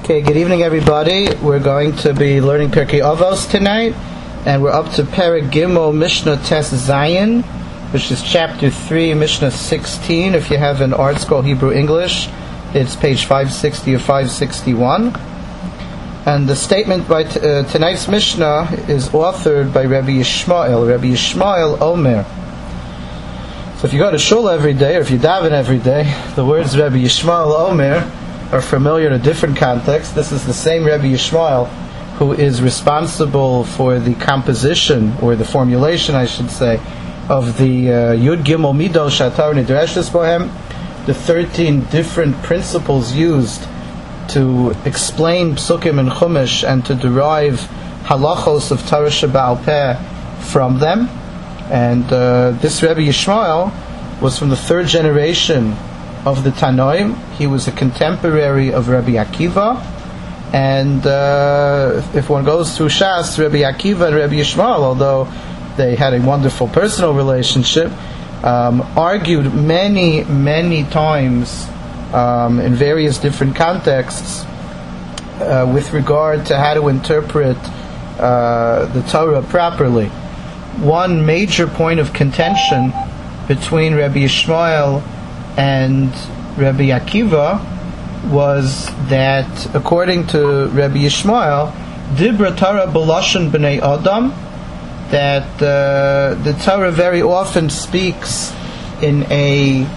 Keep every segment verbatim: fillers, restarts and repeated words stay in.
Okay, good evening everybody. We're going to be learning Pirkei Avos tonight, and we're up to Perek Gimel Mishnah Tes Zayin, which is chapter three, Mishnah sixteen. If you have an Art Scroll Hebrew English, it's page five sixty or five sixty-one. And the statement by t- uh, tonight's Mishnah is authored by Rabbi Yishmael, Rabbi Yishmael Omer. So if you go to shul every day, or if you daven every day, the words Rabbi Yishmael Omer are familiar in a different context. This is the same Rabbi Yishmael who is responsible for the composition, or the formulation, I should say, of the uh, Yud Gimel Midos Shatar Nidreshes Bohem, the thirteen different principles used to explain Psukim and Chumash and to derive halachos of Torah Sheba'al Peh from them. And uh, this Rabbi Yishmael was from the third generation of the Tanoim. He was a contemporary of Rabbi Akiva, and uh, if one goes through Shas, Rabbi Akiva and Rabbi Yishmael, although they had a wonderful personal relationship, um, argued many, many times um, in various different contexts uh, with regard to how to interpret uh, the Torah properly. One major point of contention between Rabbi Yishmael and Rabbi Akiva was that, according to Rabbi Yishmael, Dibra Torah B'lashon B'nei Adam, that uh, the Torah very often speaks in a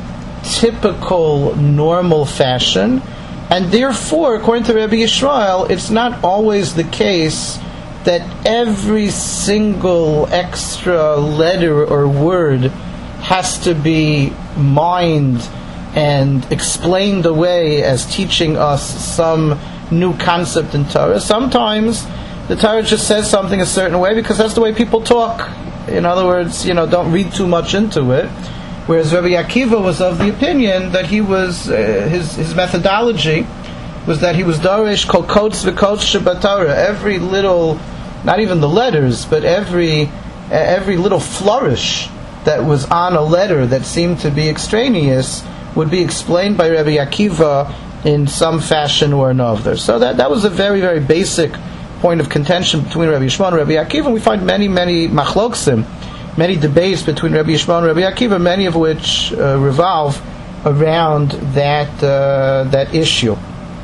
typical, normal fashion, and therefore, according to Rabbi Yishmael, it's not always the case that every single extra letter or word has to be mined and explained away as teaching us some new concept in Torah. Sometimes the Torah just says something a certain way because that's the way people talk. In other words, you know, don't read too much into it. Whereas Rabbi Akiva was of the opinion that he was, uh, his his methodology was that he was Darish Kol Kodes V'Kodes Sheba Torah. Every little, not even the letters, but every every little flourish that was on a letter that seemed to be extraneous would be explained by Rabbi Akiva in some fashion or another. So that, that was a very, very basic point of contention between Rabbi Yishmael and Rabbi Akiva. And we find many, many machloksim, many debates between Rabbi Yishmael and Rabbi Akiva, many of which uh, revolve around that uh, that issue.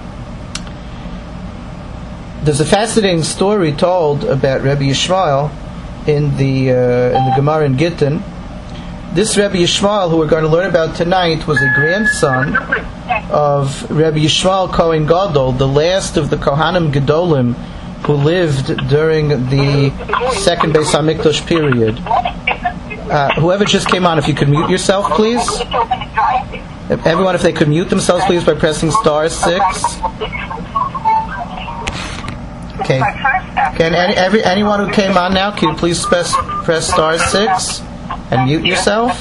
There's a fascinating story told about Rabbi Yishmael in the uh, in the Gemara in Gittin. This Rabbi Yishmael, who we're going to learn about tonight, was a grandson of Rabbi Yishmael Kohen Gadol, the last of the Kohanim Gedolim who lived during the second Beis HaMikdash period. Uh, whoever just came on, if you could mute yourself, please. Everyone, if they could mute themselves, please, by pressing star six. Okay. Can any, every, anyone who came on now, can you please press, press star six and mute yourself?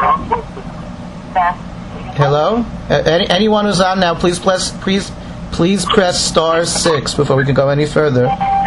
Hello? Any, anyone who's on now, please press, please, please press star six before we can go any further.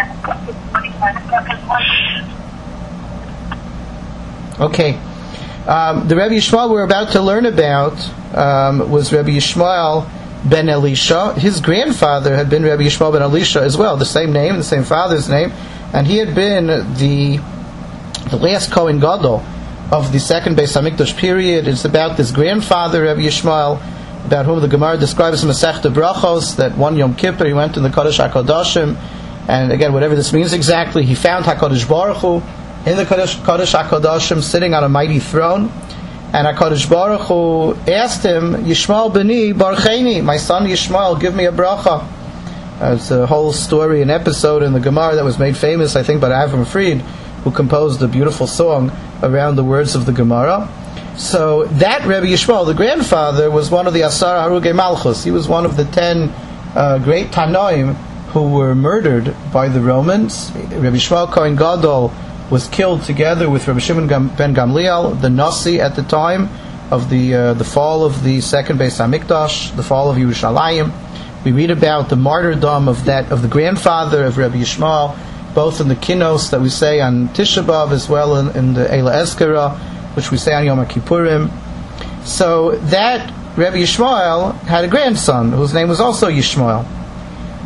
Okay. Um, the Rabbi Yishmael we're about to learn about um, was Rabbi Yishmael ben Elisha. His grandfather had been Rabbi Yishmael ben Elisha as well, the same name, the same father's name, and he had been the the last Kohen Gadol of the second Beis HaMikdash period. It's about this grandfather, Rabbi Yishmael, about whom the Gemara describes in Masechta Brachos, that one Yom Kippur he went to the Kodesh HaKodashim, and again, whatever this means exactly, he found HaKadosh Baruch Hu in the Kodesh, Kodesh HaKodashim sitting on a mighty throne, and HaKadosh Baruch Hu asked him, Yishmael b'ni barcheni, my son Yishmael, give me a bracha. Uh, it's a whole story, an episode in the Gemara that was made famous, I think, by Avram Fried, who composed a beautiful song around the words of the Gemara. So that Rabbi Yishmael, the grandfather, was one of the Asar Harugei Malchus. He was one of the ten uh, great Tanoim who were murdered by the Romans. Rabbi Yishmael Kohen Gadol was killed together with Rabbi Shimon ben Gamliel, the Nasi at the time of the uh, the fall of the second Beis HaMikdash, the fall of Yerushalayim. We read about the martyrdom of that of the grandfather of Rabbi Yishmael, both in the Kinos that we say on Tisha B'Av as well in, in the Eila Ezkara, which we say on Yom Kippurim. So that Rabbi Yishmael had a grandson whose name was also Yishmael.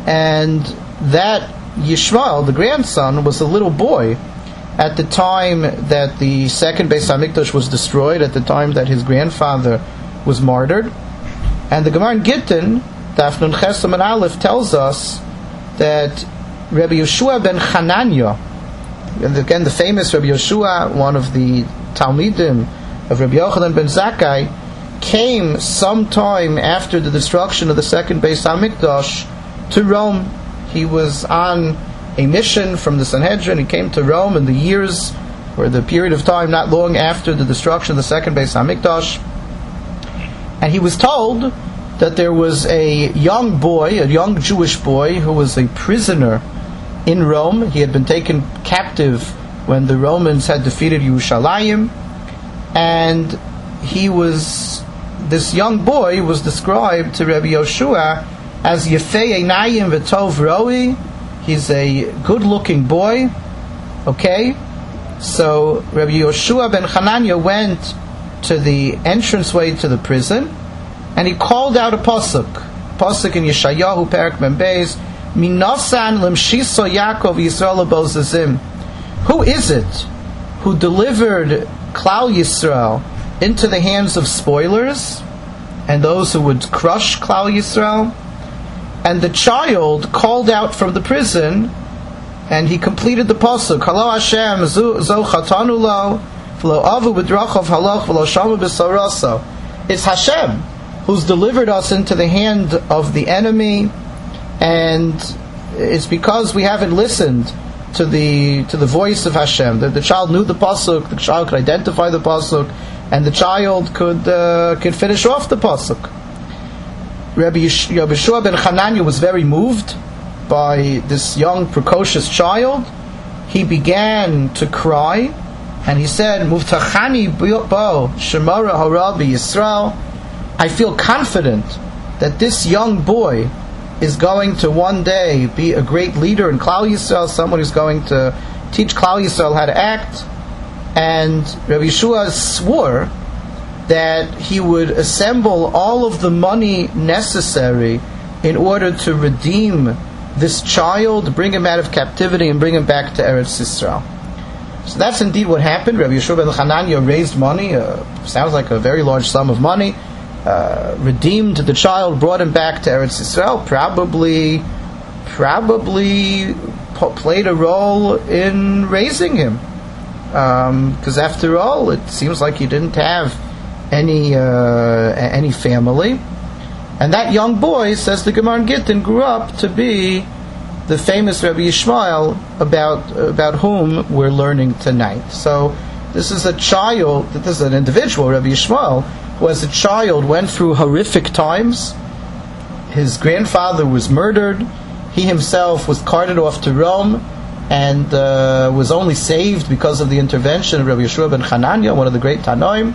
and that Yishmael, the grandson, was a little boy at the time that the second Beis Hamikdash was destroyed, at the time that his grandfather was martyred. And the Gemara in Gittin, Daf Nun Ches Amud Aleph, tells us that Rabbi Yeshua ben Chananya, and again the famous Rabbi Yeshua, one of the Talmidim of Rabbi Yochanan ben Zakkai, came sometime after the destruction of the second Beis Hamikdash to Rome. He was on a mission from the Sanhedrin. He came to Rome in the years, or the period of time not long after the destruction of the second Beis Hamikdash. And he was told that there was a young boy, a young Jewish boy, who was a prisoner in Rome. He had been taken captive when the Romans had defeated Yerushalayim, and he was, this young boy was described to Rabbi Yoshua as Yefei Einayim V'Tov Roi. He's a good-looking boy. Okay, so Rabbi Yoshua ben Chananya went to the entranceway to the prison, and he called out a pasuk, pasuk in Yeshayahu Perek Mem Beis, Minosan Lemshiso Yaakov Yisrael Bozazim. Who is it who delivered Klal Yisrael into the hands of spoilers and those who would crush Klal Yisrael? And the child called out from the prison, and he completed the pasuk, Halo Hashem zo chatanu lo v'lo avu b'drachav halach v'lo shamu b'saraso. It's Hashem who's delivered us into the hand of the enemy, and it's because we haven't listened to the to the voice of Hashem. The, the child knew the pasuk, the child could identify the pasuk, and the child could uh, could finish off the pasuk. Rabbi Yeshua ben Chananya was very moved by this young, precocious child. He began to cry, and he said, Muftachani bo shemara harabi Yisrael. I feel confident that this young boy is going to one day be a great leader in Klal Yisrael, someone who's going to teach Klal Yisrael how to act. And Rabbi Yeshua swore that he would assemble all of the money necessary in order to redeem this child, bring him out of captivity, and bring him back to Eretz Yisrael. So that's indeed what happened. Rabbi Yeshua ben Chananya raised money, uh, sounds like a very large sum of money, uh, redeemed the child, brought him back to Eretz Yisrael, probably, probably po- played a role in raising him. Because um, after all, it seems like he didn't have any uh, any family, and that young boy, says the Gemara in Gittin, grew up to be the famous Rabbi Yishmael about about whom we're learning tonight. So this is a child, this is an individual, Rabbi Yishmael, who as a child went through horrific times. His grandfather was murdered. He himself was carted off to Rome, and uh, was only saved because of the intervention of Rabbi Yeshua ben Chananya, one of the great Tanoim,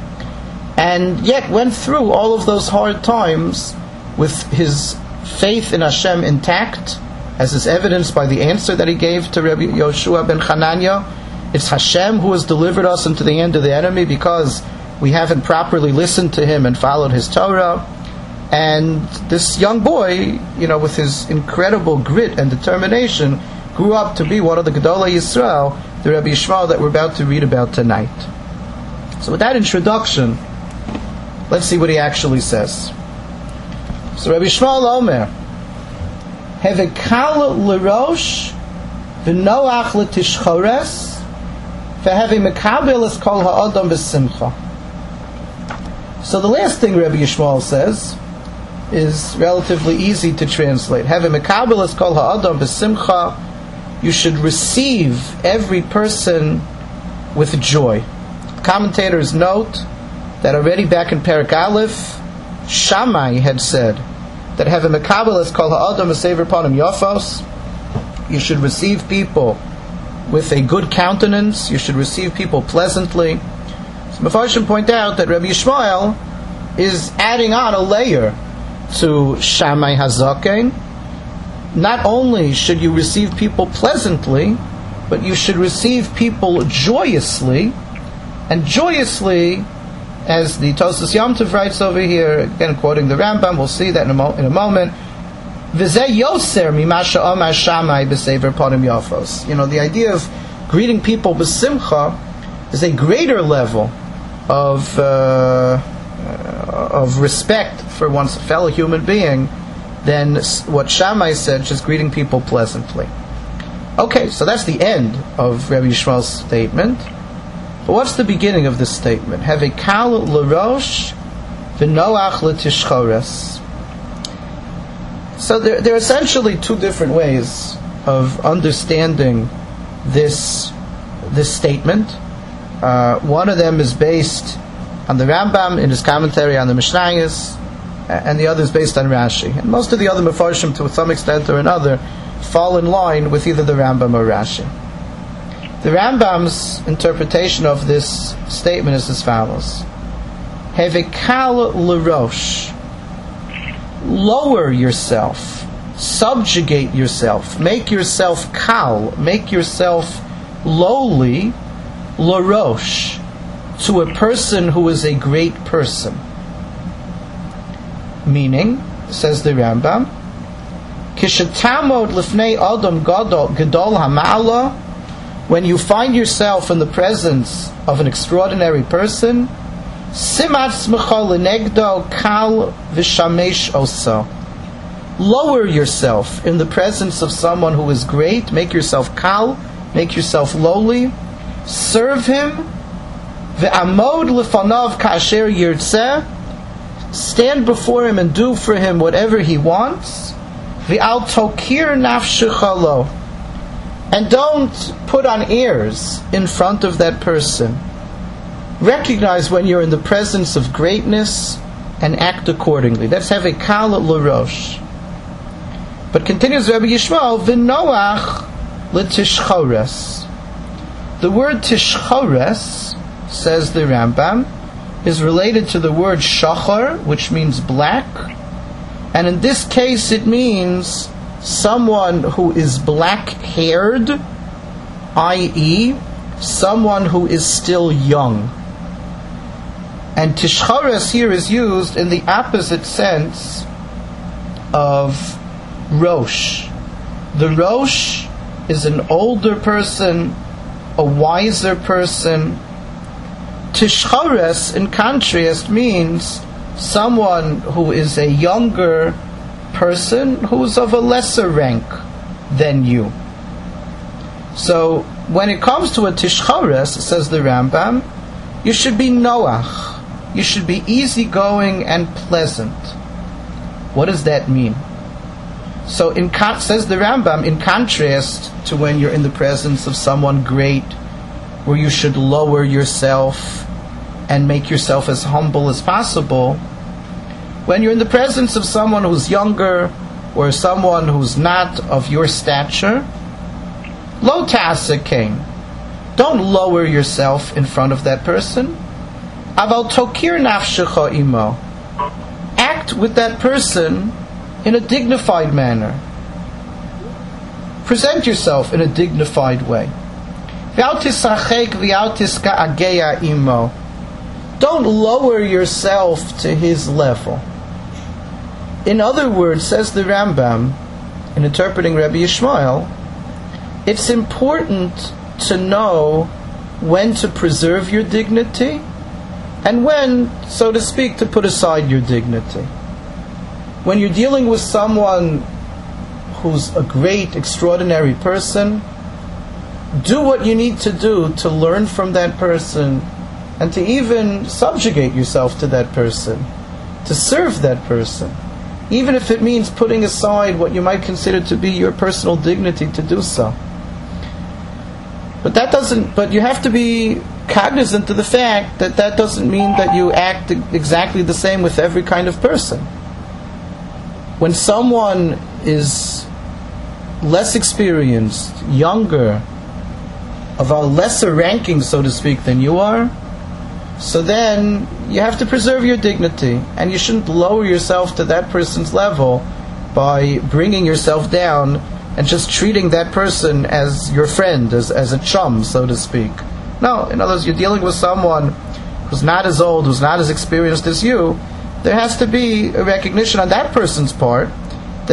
and yet went through all of those hard times with his faith in Hashem intact, as is evidenced by the answer that he gave to Rabbi Yeshua ben Chananya. It's Hashem who has delivered us into the hand of the enemy because we haven't properly listened to him and followed his Torah. And this young boy, you know, with his incredible grit and determination, grew up to be one of the Gedolei Yisrael, the Rabbi Yishmael that we're about to read about tonight. So with that introduction, let's see what he actually says. So Rabbi Yishmael Omer, Hevekal l'rosh v'noach l'tishchores v'hevi mekabel es kol ha'adam b'simcha. So the last thing Rabbi Yishmael says is relatively easy to translate. Hevi mekabel es kol ha'adam b'simcha. You should receive every person with joy. Commentators note that already back in Perek Aleph, Shammai had said that Hevi mekabel es kol ha'adam v'sever panim yafos. You should receive people with a good countenance. You should receive people pleasantly. So Mefarshim point out that Rabbi Yishmael is adding on a layer to Shammai Hazaken. Not only should you receive people pleasantly, but you should receive people joyously. And joyously, as the Tosas Yom Tov writes over here, again quoting the Rambam, we'll see that in a, mo- in a moment, V'zeh yoser mimasha omar shamai b'sever ponim yafos. You know, the idea of greeting people b'simcha is a greater level of uh, of respect for one's fellow human being than what Shammai said, just greeting people pleasantly. Okay, so that's the end of Rabbi Yishmael's statement. But what's the beginning of this statement? Have a kal l'rosh v'noach l'tishchores. So there, there are essentially two different ways of understanding this this statement. Uh, one of them is based on the Rambam in his commentary on the Mishnayos, and the other is based on Rashi. And most of the other Mefarshim, to some extent or another, fall in line with either the Rambam or Rashi. The Rambam's interpretation of this statement is as follows: Have a kal l'rosh. Lower yourself, subjugate yourself, make yourself kal, make yourself lowly, l'rosh, to a person who is a great person. Meaning, says the Rambam, kishetamod lifnei adam gadol hama'ala, when you find yourself in the presence of an extraordinary person, simat smecha lenegdo kal v'shamesh oso. Lower yourself in the presence of someone who is great. Make yourself kal, make yourself lowly. Serve him. Ve'amod lefanav kasher yirtzeh. Stand before him and do for him whatever he wants. Ve'al tokir nafshecha lo. And don't put on airs in front of that person. Recognize when you're in the presence of greatness and act accordingly. That's have a kal l'rosh. But continues Rabbi Yishmael, v'noach l'tishchores. The word tishchores, says the Rambam, is related to the word shachar, which means black, and in this case it means someone who is black-haired, that is, someone who is still young. And tishchores here is used in the opposite sense of rosh. The rosh is an older person, a wiser person. Tishchores, in contrast, means someone who is a younger person who is of a lesser rank than you. So, when it comes to a tishchores, says the Rambam, you should be noach. You should be easygoing and pleasant. What does that mean? So, in con- says the Rambam, in contrast to when you're in the presence of someone great, where you should lower yourself and make yourself as humble as possible, when you're in the presence of someone who's younger or someone who's not of your stature, lo ta'asekain, don't lower yourself in front of that person. Aval tokir nafshecha imo, act with that person in a dignified manner. Present yourself in a dignified way. V'al tisachek v'al tiska'ageya imo. Don't lower yourself to his level. In other words, says the Rambam, in interpreting Rabbi Yishmael, it's important to know when to preserve your dignity and when, so to speak, to put aside your dignity. When you're dealing with someone who's a great, extraordinary person, do what you need to do to learn from that person and to even subjugate yourself to that person, to serve that person, even if it means putting aside what you might consider to be your personal dignity to do so. But that doesn't, but you have to be cognizant of the fact that that doesn't mean that you act exactly the same with every kind of person. When someone is less experienced, younger, of a lesser ranking, so to speak, than you are, so then you have to preserve your dignity, and you shouldn't lower yourself to that person's level by bringing yourself down and just treating that person as your friend, as, as a chum, so to speak. No, in other words, you're dealing with someone who's not as old, who's not as experienced as you. There has to be a recognition on that person's part that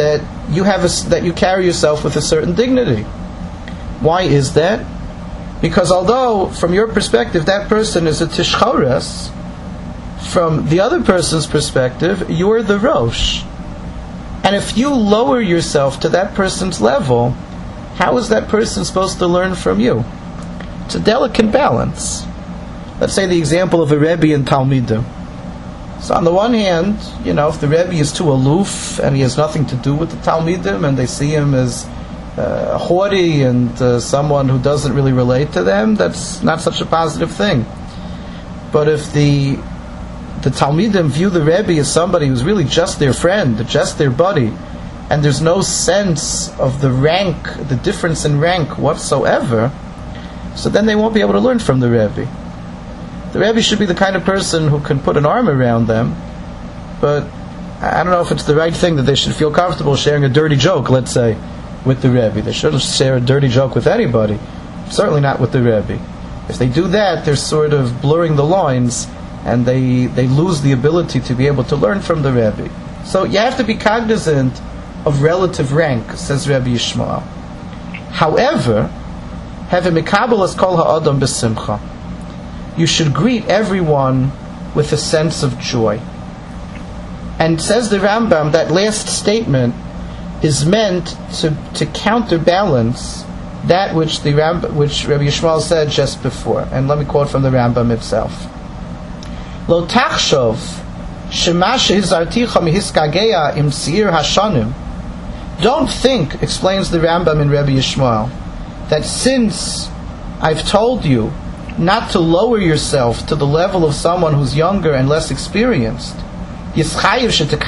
you have a, that you carry yourself with a certain dignity. Why is that? Because although, from your perspective, that person is a tishchores, from the other person's perspective, you're the rosh. And if you lower yourself to that person's level, how is that person supposed to learn from you? It's a delicate balance. Let's say the example of a Rebbe and Talmidim. So on the one hand, you know, if the Rebbe is too aloof and he has nothing to do with the Talmidim and they see him as uh, haughty and uh, someone who doesn't really relate to them, that's not such a positive thing. But if the the Talmidim view the Rebbe as somebody who's really just their friend, just their buddy, and there's no sense of the rank, the difference in rank whatsoever, so then they won't be able to learn from the Rebbe. The Rebbe should be the kind of person who can put an arm around them, but I don't know if it's the right thing that they should feel comfortable sharing a dirty joke, let's say, with the Rebbe. They shouldn't share a dirty joke with anybody, certainly not with the Rebbe. If they do that, they're sort of blurring the lines, and they, they lose the ability to be able to learn from the Rebbe. So you have to be cognizant of relative rank, says Rebbe Yishmael. However, have a mikabel as kol ha'adam b'simcha. You should greet everyone with a sense of joy. And says the Rambam, that last statement is meant to, to counterbalance that which the Rambam, which Rebbe Yishmael said just before. And let me quote from the Rambam itself. Lo tachshov shema shehizarticha mihiskageya im tzir hashanim. Don't think, explains the Rambam in Rebbe Yishmael, that since I've told you not to lower yourself to the level of someone who's younger and less experienced, that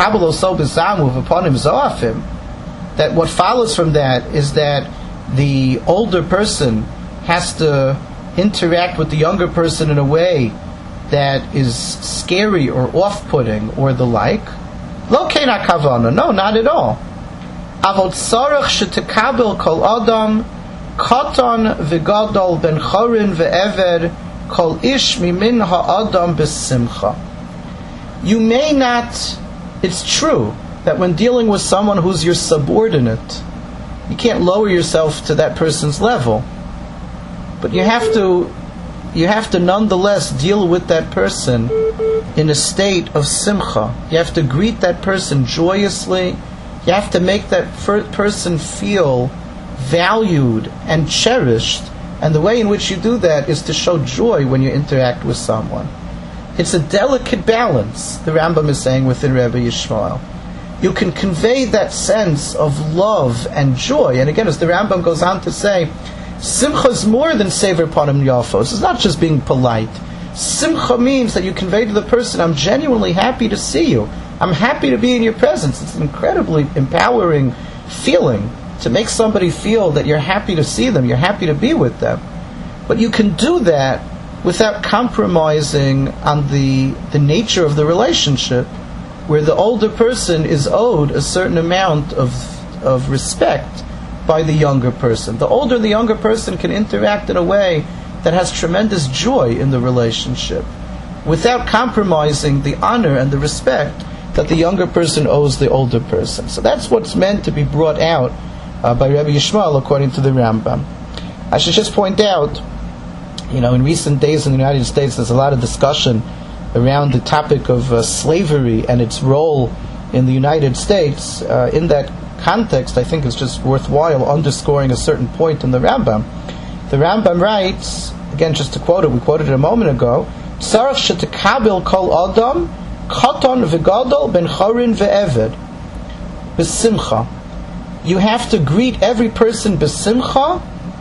what follows from that is that the older person has to interact with the younger person in a way that is scary or off-putting or the like. Lo keina kavana, no, not at all. Avot tzarech shetekabel kol adam katan v'gadol ben chorin ve'eved kol ish mimin ha'adam b'simcha. You may not, it's true that when dealing with someone who's your subordinate, you can't lower yourself to that person's level, but you have to you have to nonetheless deal with that person in a state of simcha. You have to greet that person joyously. You have to make that person feel valued and cherished, and the way in which you do that is to show joy when you interact with someone. It's a delicate balance, the Rambam is saying within Rebbe Yishmael. You can convey that sense of love and joy, and again, as the Rambam goes on to say, simcha is more than sever panim yafos. It's not just being polite. Simcha means that you convey to the person, I'm genuinely happy to see you. I'm happy to be in your presence. It's an incredibly empowering feeling to make somebody feel that you're happy to see them, you're happy to be with them. But you can do that without compromising on the, the nature of the relationship, where the older person is owed a certain amount of, of respect by the younger person. The older the younger person can interact in a way that has tremendous joy in the relationship, without compromising the honor and the respect that the younger person owes the older person. So that's what's meant to be brought out uh, by Rebbe Yishmael according to the Rambam. I should just point out, you know, in recent days in the United States there's a lot of discussion around the topic of uh, slavery and its role in the United States. Uh, in that context, I think it's just worthwhile underscoring a certain point in the Rambam. The Rambam writes, again, just to quote it, we quoted it a moment ago, Tzarech shetekabel kol adam katan v'gadol ben chorin ve'eved b'simcha. You have to greet every person b'simcha,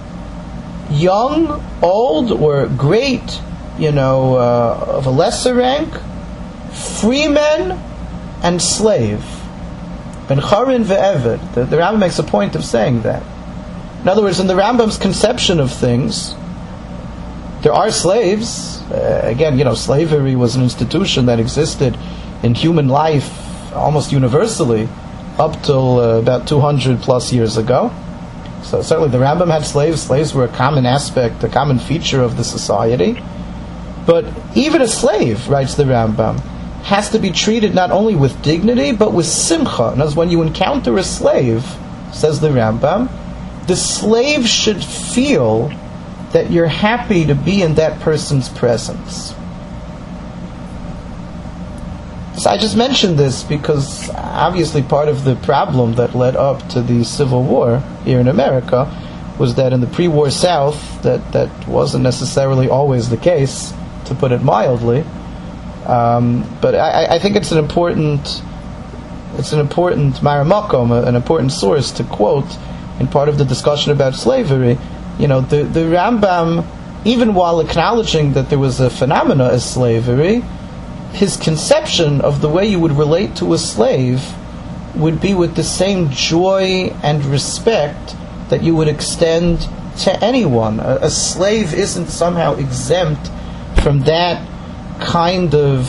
young, old, or great, you know, uh, of a lesser rank, freeman and slave. Ben chorin ve'eved. The, the Rambam makes a point of saying that. In other words, in the Rambam's conception of things, there are slaves. Uh, again, you know, slavery was an institution that existed in human life almost universally up till uh, about two hundred plus years ago. So certainly the Rambam had slaves. Slaves were a common aspect, a common feature of the society. But even a slave, writes the Rambam, has to be treated not only with dignity, but with simcha. And as when you encounter a slave, says the Rambam, the slave should feel that you're happy to be in that person's presence. So I just mentioned this because obviously part of the problem that led up to the Civil War here in America was that in the pre-war South, that, that wasn't necessarily always the case, to put it mildly. Um, but I, I think it's an important, it's an important maramakom, an important source to quote in part of the discussion about slavery. You know, the, the Rambam, even while acknowledging that there was a phenomena as slavery, his conception of the way you would relate to a slave would be with the same joy and respect that you would extend to anyone. A, a slave isn't somehow exempt from that kind of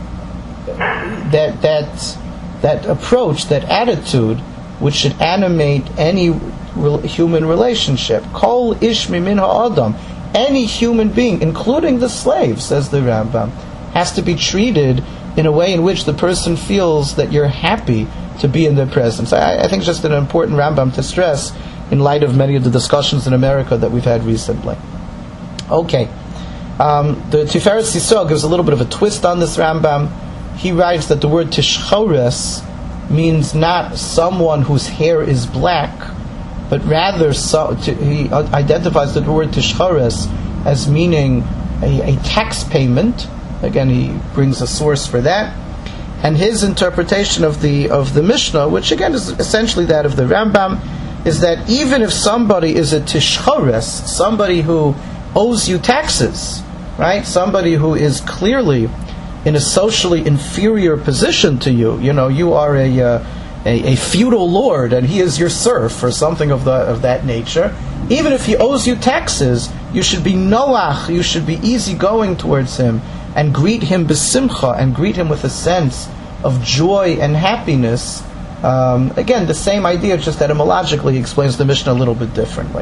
that that that approach, that attitude, which should animate any re- human relationship. Kol ish mimin ha'adam, any human being, including the slave, says the Rambam, has to be treated in a way in which the person feels that you're happy to be in their presence. I, I think it's just an important Rambam to stress in light of many of the discussions in America that we've had recently. Okay. Um, the Tiferet Yisrael gives a little bit of a twist on this Rambam. He writes that the word tishchores means not someone whose hair is black, but rather so, to, he identifies the word tishchores as meaning a, a tax payment. Again, he brings a source for that. And his interpretation of the of the Mishnah, which again is essentially that of the Rambam, is that even if somebody is a tishchores, somebody who owes you taxes, right? Somebody who is clearly in a socially inferior position to you. You know, you are a, uh, a a feudal lord and he is your serf or something of the of that nature. Even if he owes you taxes, you should be noach, you should be easygoing towards him and greet him besimcha, and greet him with a sense of joy and happiness. Um, again, the same idea, just etymologically explains the Mishnah a little bit differently.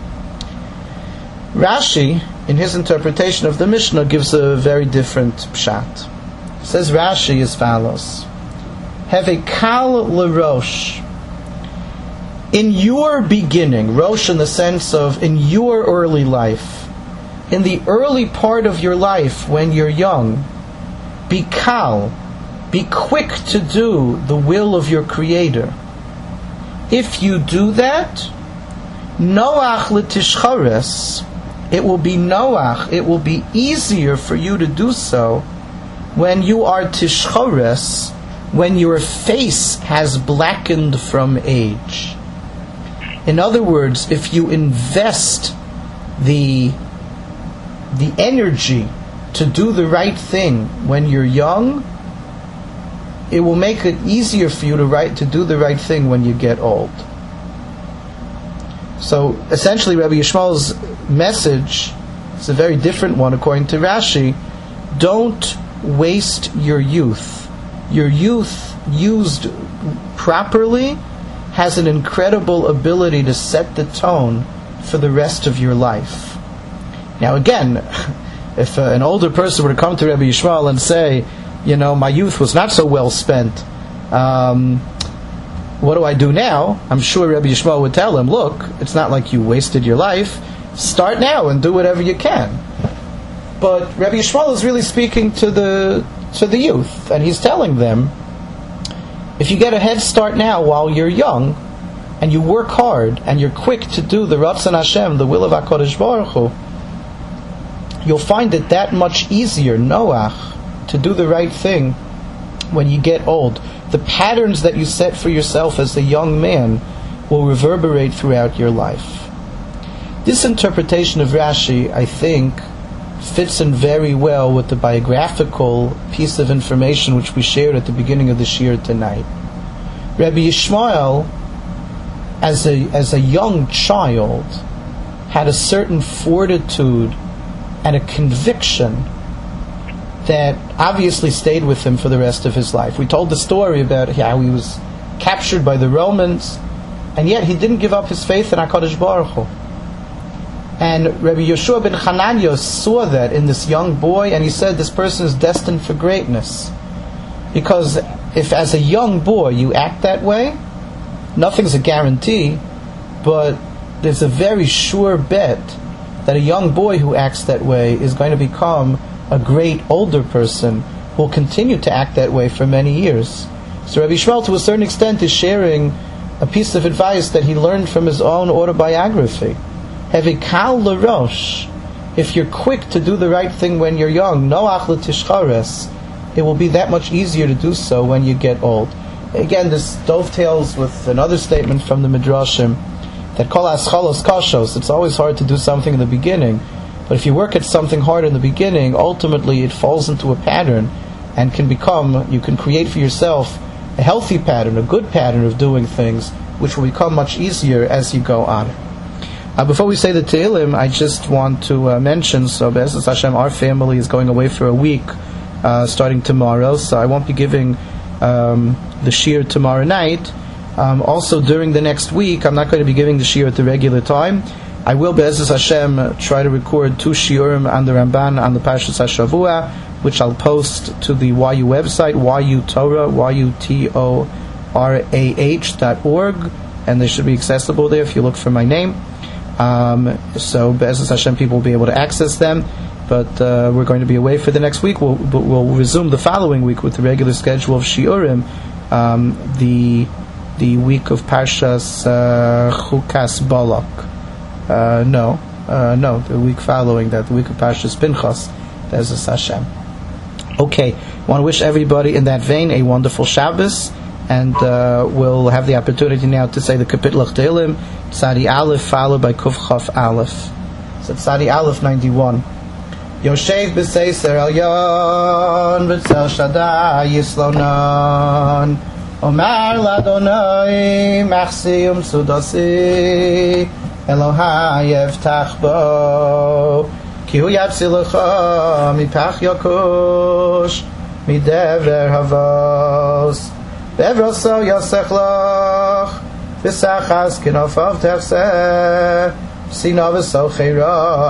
Rashi, in his interpretation of the Mishnah, gives a very different pshat. Says Rashi as follows: Have a kal l'rosh. In your beginning, rosh in the sense of in your early life, in the early part of your life when you're young, be kal, be quick to do the will of your Creator. If you do that, noach l'tishchores, it will be noach, it will be easier for you to do so when you are tishchores, when your face has blackened from age. In other words, if you invest the the energy to do the right thing when you're young, it will make it easier for you to right, to do the right thing when you get old. So essentially Rabbi Yishmael's message is a very different one according to Rashi. Don't waste your youth. Your youth used properly has an incredible ability to set the tone for the rest of your life. Now again, if uh, an older person were to come to Rabbi Yishmael and say, you know, my youth was not so well spent, um, what do I do now? I'm sure Rabbi Yishmael would tell him, look, it's not like you wasted your life. Start now and do whatever you can. But Rabbi Yishmael is really speaking to the to the youth, and he's telling them, if you get a head start now while you're young, and you work hard, and you're quick to do the Ratzon Hashem, the will of HaKadosh Baruch Hu, you'll find it that much easier, noach, to do the right thing when you get old. The patterns that you set for yourself as a young man will reverberate throughout your life. This interpretation of Rashi, I think, fits in very well with the biographical piece of information which we shared at the beginning of the shir tonight. Rabbi Yishmael, as a as a young child, had a certain fortitude and a conviction that obviously stayed with him for the rest of his life. We told the story about how he was captured by the Romans, and yet he didn't give up his faith in HaKadosh Baruch Hu. And Rabbi Yeshua ben Hananiah saw that in this young boy, and he said, this person is destined for greatness. Because if as a young boy you act that way, nothing's a guarantee, but there's a very sure bet that a young boy who acts that way is going to become a great older person who will continue to act that way for many years. So Rabbi Yishmael, to a certain extent, is sharing a piece of advice that he learned from his own autobiography. Hevikal l'rosh. If you're quick to do the right thing when you're young, noach l'tishchares, it will be that much easier to do so when you get old. Again, this dovetails with another statement from the Midrashim, that kol aschalos kashos, it's always hard to do something in the beginning, but if you work at something hard in the beginning, ultimately it falls into a pattern and can become, you can create for yourself a healthy pattern, a good pattern of doing things, which will become much easier as you go on. Uh, before we say the Tehillim, I just want to uh, mention, so Be'ezus Hashem, our family is going away for a week, uh, starting tomorrow, so I won't be giving um, the shiur tomorrow night. Um, also, during the next week, I'm not going to be giving the shiur at the regular time. I will, Be'ezus Hashem, try to record two shiurim on the Ramban on the Parshas HaShavua, which I'll post to the Y U website, Y U Torah, Y U T O R A H dot org, and they should be accessible there if you look for my name. Um, so, Be'ezus Hashem, people will be able to access them. But uh, we're going to be away for the next week. We'll, we'll resume the following week with the regular schedule of shiurim, um, the the week of Parshas uh, Chukas Balak. Uh, no, uh, no, the week following that, the week of Parshas Pinchas. Be'ezus Hashem. Okay, I want to wish everybody in that vein a wonderful Shabbos, and uh, we'll have the opportunity now to say the Kapitel Tehillim, Tzadi Aleph, followed by Kuf Chaf Aleph. So Tzadi Aleph ninety-one. Yoshev b'seiser elyon v'tzel Shaddai yislonon Omar l'Adonai machsi umsudasi Elohai evtach bo Ki hu yatzilecha mipach yakush midever havos Bevroso yosech loch v'sachas kinofav tefseh Sina v'so cheira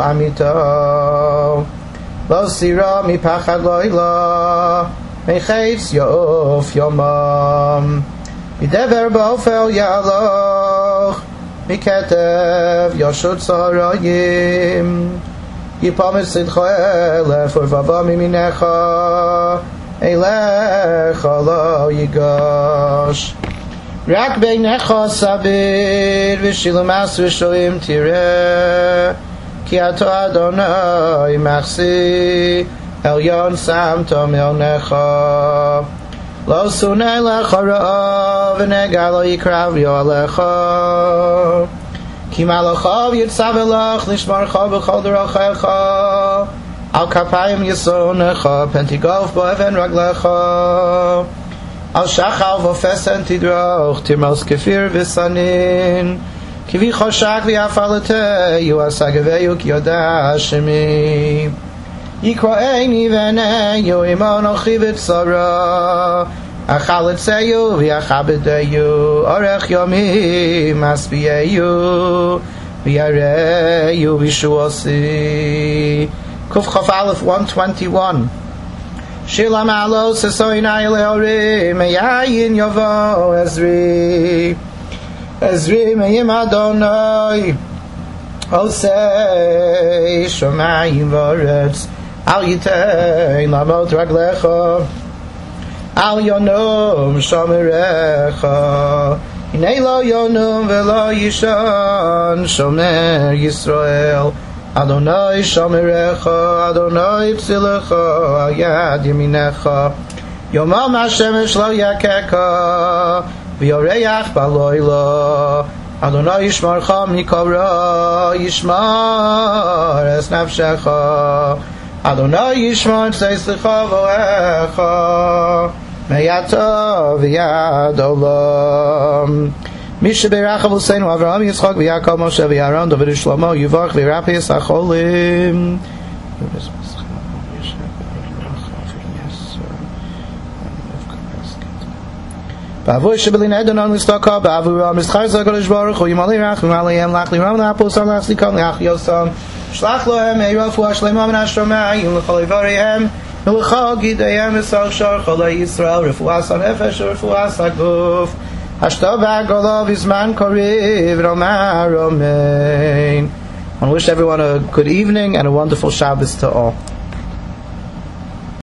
amito Lo sira mipachad loila Mecheitz yof yomam Midever ba'ofel yaloch Miketev yoshut tzarayim Yipam et sidcha elef Urvava miminecha Eilecha lo yigosh Rak beinecha sabir V'shilum as v'shoim tireh Ki ato Adonai machsi Elyon samto milnecha Lo sunei lecha ra'ah V'nega lo yikrav yo alecha Ki malachav yitzav elach Lishmarcha b'chol derachecha Al kapayim yisonecha Pentigov bo'even raglecha Al shachal v'ofesen tidroch Tirmos kefir v'sanin Kivi choshak v'yafalete Yu asagaveyu ki yoda Hashemi Yikro'eni v'neyu Imon ochi v'tzara Achal etzeyu v'yachabedeyu Orech yomi masbiyeyu V'yareyu v'shuosi Kuf Chaf Aleph one twenty-one Shilam alo sesoinai leori meyayin yovo Ezri Ezri meyim Adonai Osei shomayim v'oretz Al yitein lamot raglecha Al yonum shomerecha Hinei lo yonum v'lo yishon Shomer Yisrael Adonai shomerecha, Adonai tzilecha, al yad yeminecha. Yomam hashemesh lo yakeka, v'yoreach baloila. Adonai yishmarcha mikora, yishmar es nafshecha. Adonai yishmar tzeisecha voecha, meyato v'yad olam. Misha Berachah Husseinu Avraham Yitzchak v'Yakov Moshe v'Aaron David Shlomo Yivach v'Rapis Acholim Ba'avoy Shebelin Edon on Listaka Ba'avura Mischar Zagodesh Baruch Hu Yimalei Rachim Aleihem Lach Liram La'apos Al Lach Likam Lach Yosam Shlach Lohem Eirafu Hashlema Min Hashomayim L'chol Ivareihem ולכל גדיים וסל שור חולי ישראל, רפואה הנפש ורפואה הגוף. השתובע גולו בזמן קריב, נאמר אמן. I wish everyone a good evening and a wonderful Shabbos to all.